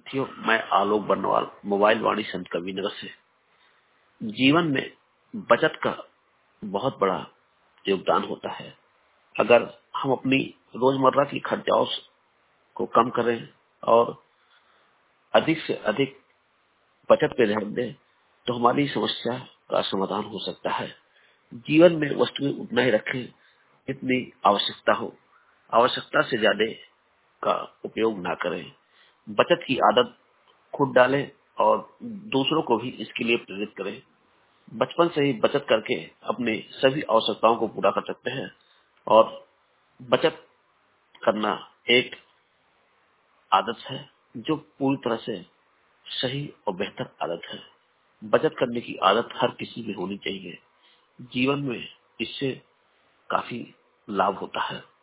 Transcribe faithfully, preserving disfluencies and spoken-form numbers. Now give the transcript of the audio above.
साथियों, मैं आलोक बर्नवाल मोबाइल वाणी संत कबीरनगर से। जीवन में बचत का बहुत बड़ा योगदान होता है। अगर हम अपनी रोजमर्रा की खर्चाओं को कम करें और अधिक से अधिक बचत पे ध्यान दें तो हमारी समस्या का समाधान हो सकता है। जीवन में वस्तुएं उतना ही रखें जितनी आवश्यकता हो। आवश्यकता से ज्यादा का उपयोग ना करें। बचत की आदत खुद डालें और दूसरों को भी इसके लिए प्रेरित करें। बचपन से ही बचत करके अपने सभी आवश्यकताओं को पूरा कर सकते हैं और बचत करना एक आदत है जो पूरी तरह से सही और बेहतर आदत है। बचत करने की आदत हर किसी में होनी चाहिए। जीवन में इससे काफी लाभ होता है।